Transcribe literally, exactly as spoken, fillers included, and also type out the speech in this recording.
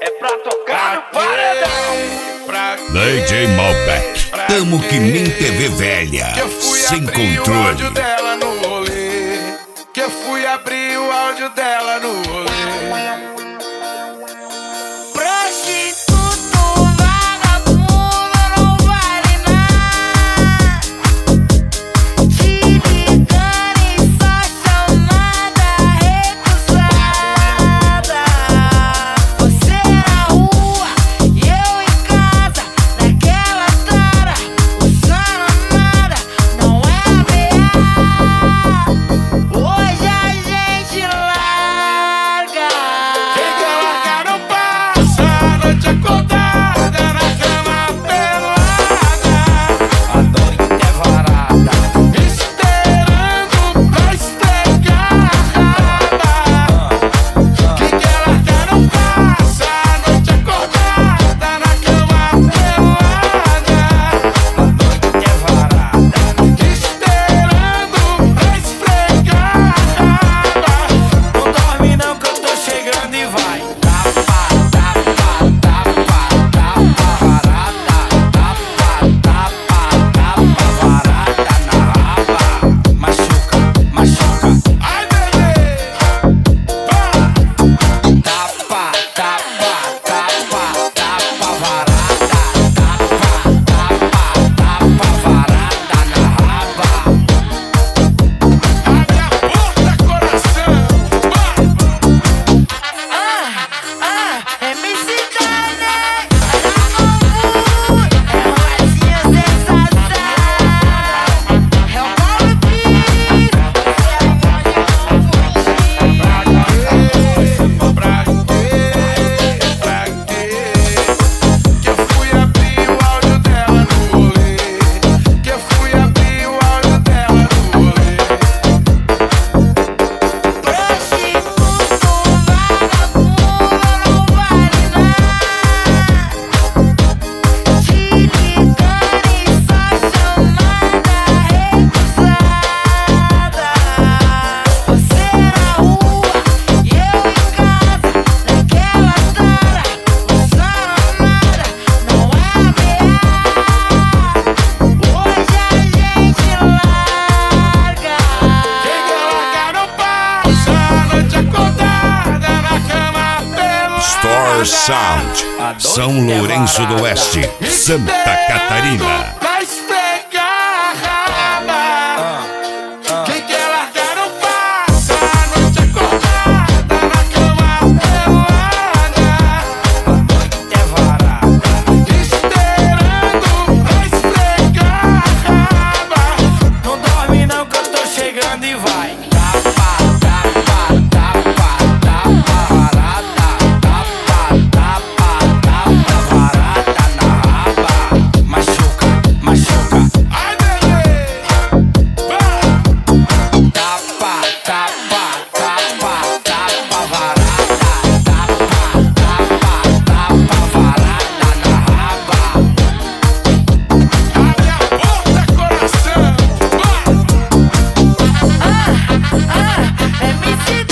É pra tocar no paredão. D J Malbec, tamo que nem T V velha, que eu fui sem abrir controle. o áudio dela no rolê. Que eu fui abrir o áudio dela no rolê. Store Sound, São Lourenço do Oeste, Santa Catarina. Let me see.